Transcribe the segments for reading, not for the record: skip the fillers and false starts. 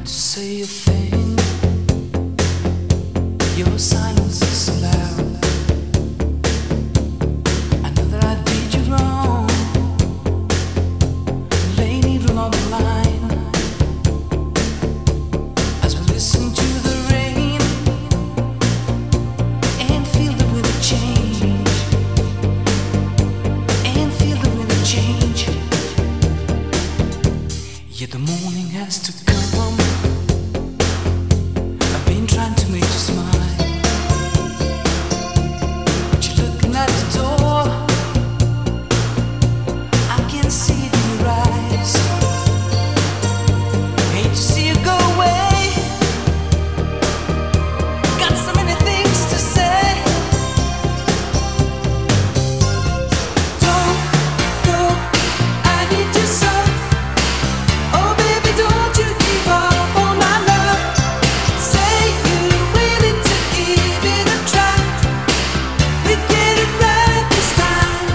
say a thing. Your silence is so loud. I know that I did you wrong. Lay needle on the line as we listen to the rain and feel the weather change. And feel the weather change. Yet the morning has to come. I've been trying to make you smile, but you're looking at the door. I can see it in your eyes. Hate to see you go away. Got so many things to say. Don't go, I need you so. Oh baby, don't you give up on my love. Say you're willing to give it a try. We get it right this time.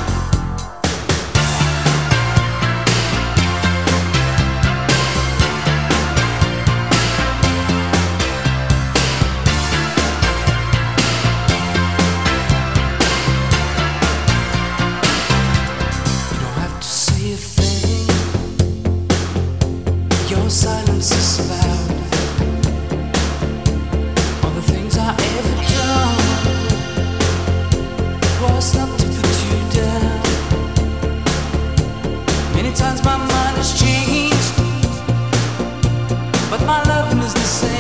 You don't have to say a thing. Your silence is loud. All the things I ever done was not to put you down. Many times my mind has changed, but my loving is the same.